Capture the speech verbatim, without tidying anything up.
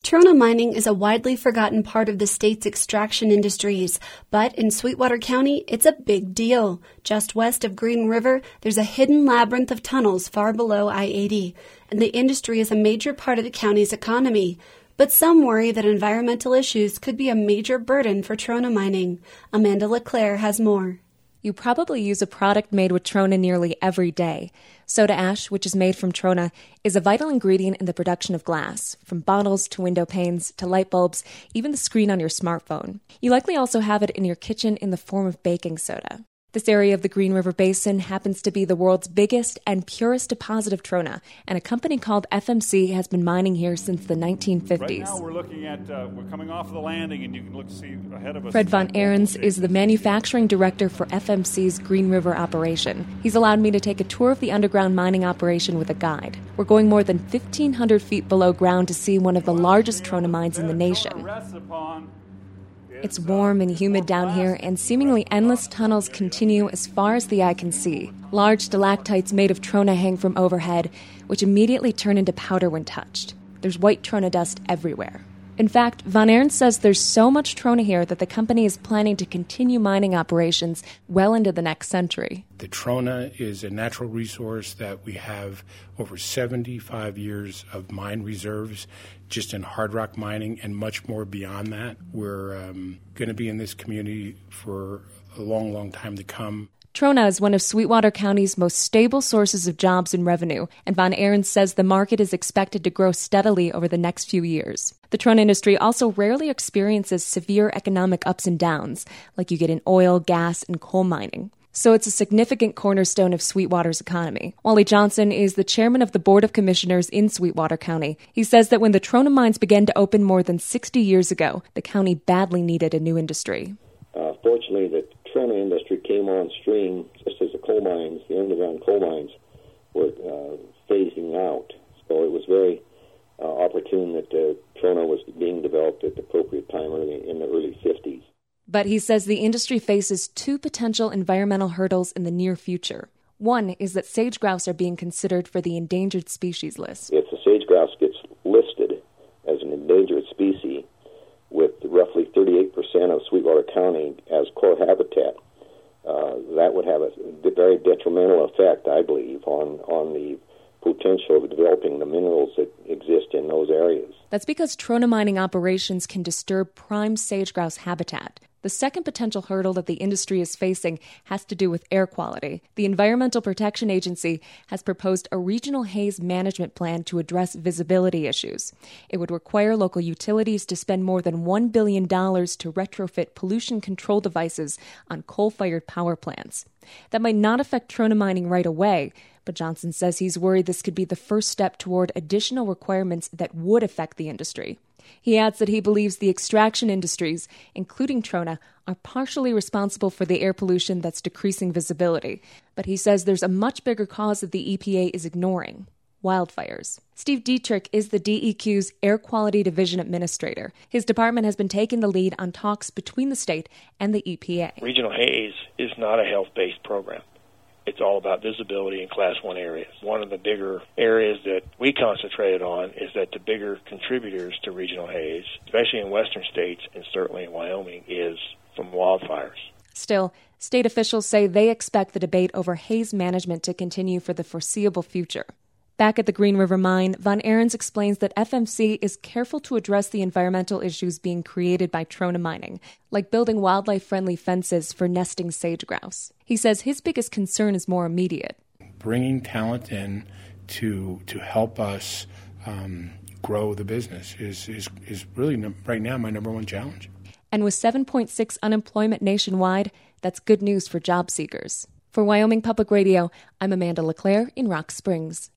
Trona mining is a widely forgotten part of the state's extraction industries, but in Sweetwater County, it's a big deal. Just west of Green River, there's a hidden labyrinth of tunnels far below I eighty, and the industry is a major part of the county's economy. But some worry that environmental issues could be a major burden for Trona mining. Amanda LeClaire has more. You probably use a product made with Trona nearly every day. Soda ash, which is made from Trona, is a vital ingredient in the production of glass, from bottles to window panes to light bulbs, even the screen on your smartphone. You likely also have it in your kitchen in the form of baking soda. This area of the Green River Basin happens to be the world's biggest and purest deposit of Trona, and a company called F M C has been mining here since the nineteen fifties. Right now we're looking at, uh, we're coming off of the landing, and you can look see ahead of us. Fred Von Ahrens is the manufacturing director for F M C's Green River operation. He's allowed me to take a tour of the underground mining operation with a guide. We're going more than fifteen hundred feet below ground to see one of the largest Trona mines in the nation. It's warm and humid down here, and seemingly endless tunnels continue as far as the eye can see. Large stalactites made of Trona hang from overhead, which immediately turn into powder when touched. There's white Trona dust everywhere. In fact, Von Ahrens says there's so much Trona here that the company is planning to continue mining operations well into the next century. The Trona is a natural resource that we have over seventy-five years of mine reserves just in hard rock mining and much more beyond that. We're um, going to be in this community for a long, long time to come. Trona is one of Sweetwater County's most stable sources of jobs and revenue, and Von Ahrens says the market is expected to grow steadily over the next few years. The Trona industry also rarely experiences severe economic ups and downs, like you get in oil, gas, and coal mining. So it's a significant cornerstone of Sweetwater's economy. Wally Johnson is the chairman of the Board of Commissioners in Sweetwater County. He says that when the Trona mines began to open more than sixty years ago, the county badly needed a new industry. Uh, fortunately, the Trona industry came on stream just as the coal mines, the underground coal mines, were uh, phasing out. So it was very uh, opportune that uh, Trona was being developed at the appropriate time early in the early fifties. But he says the industry faces two potential environmental hurdles in the near future. One is that sage grouse are being considered for the endangered species list. If the sage grouse gets listed as an endangered species, with roughly thirty-eight percent of Sweetwater County as core habitat, uh, that would have a very detrimental effect, I believe, on, on the potential of developing the minerals that exist in those areas. That's because Trona mining operations can disturb prime sage grouse habitat. The second potential hurdle that the industry is facing has to do with air quality. The Environmental Protection Agency has proposed a regional haze management plan to address visibility issues. It would require local utilities to spend more than one billion dollars to retrofit pollution control devices on coal-fired power plants. That might not affect Trona mining right away, but Johnson says he's worried this could be the first step toward additional requirements that would affect the industry. He adds that he believes the extraction industries, including Trona, are partially responsible for the air pollution that's decreasing visibility. But he says there's a much bigger cause that the E P A is ignoring: wildfires. Steve Dietrich is the D E Q's Air Quality Division Administrator. His department has been taking the lead on talks between the state and the E P A. Regional haze is not a health-based program. It's all about visibility in Class one areas. One of the bigger areas that we concentrated on is that the bigger contributors to regional haze, especially in western states and certainly in Wyoming, is from wildfires. Still, state officials say they expect the debate over haze management to continue for the foreseeable future. Back at the Green River Mine, Von Ahrens explains that F M C is careful to address the environmental issues being created by Trona mining, like building wildlife-friendly fences for nesting sage grouse. He says his biggest concern is more immediate. Bringing talent in to to help us um, grow the business is, is, is really, right now, my number one challenge. And with seven point six unemployment nationwide, that's good news for job seekers. For Wyoming Public Radio, I'm Amanda LeClaire in Rock Springs.